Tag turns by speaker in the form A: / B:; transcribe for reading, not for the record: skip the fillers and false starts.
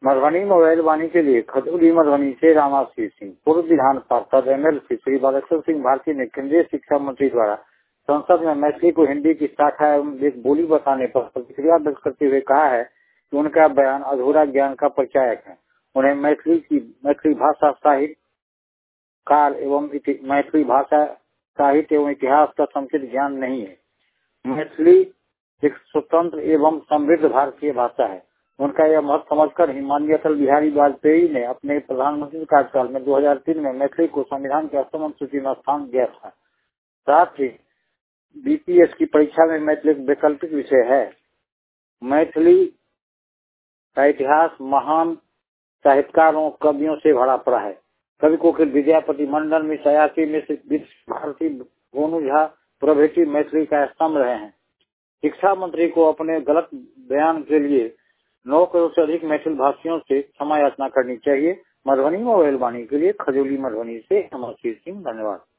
A: Madhubani mobile वाणी के लिए खजूरी मधुबनी से रामाशीष सिंह। पूर्व विधान पार्षद MLC श्री बालेश्वर सिंह भारती ने केंद्रीय शिक्षा मंत्री द्वारा संसद में मैथिली को हिंदी की शाखा एवं एक बोली बताने पर प्रतिक्रिया व्यक्त करते हुए कहा है कि उनका बयान अधूरा ज्ञान का परिचायक है। उन्हें मैथिली भाषा साहित्य काल एवं मैथिली भाषा साहित्य एवं इतिहास का समुचित ज्ञान नहीं है। मैथिली एक स्वतंत्र एवं समृद्ध भारतीय भाषा है। उनका यह मत समझकर ही माननीय अटल बिहारी वाजपेयी ने अपने प्रधानमंत्री कार्यकाल में 2003 में मैथिली को संविधान की अष्टम सूची में स्थान दिया था। साथ ही BPS की परीक्षा में मैथिली एक वैकल्पिक विषय है। मैथिली का इतिहास महान साहित्यकारों कवियों से भरा पड़ा है। कवि कोकिल विद्यापति, मंडन मिश्र, अयाची मिश्र, भारती, गोनू झा प्रभृति मैथिली का स्तंभ रहे हैं। शिक्षा मंत्री को अपने गलत बयान के लिए 9 करोड़ से अधिक मैथिल भाषियों से क्षमा याचना करनी चाहिए। मधुबनी मोबाइल वाणी के लिए खजूली मधुबनी से रामाशीष सिंह। धन्यवाद।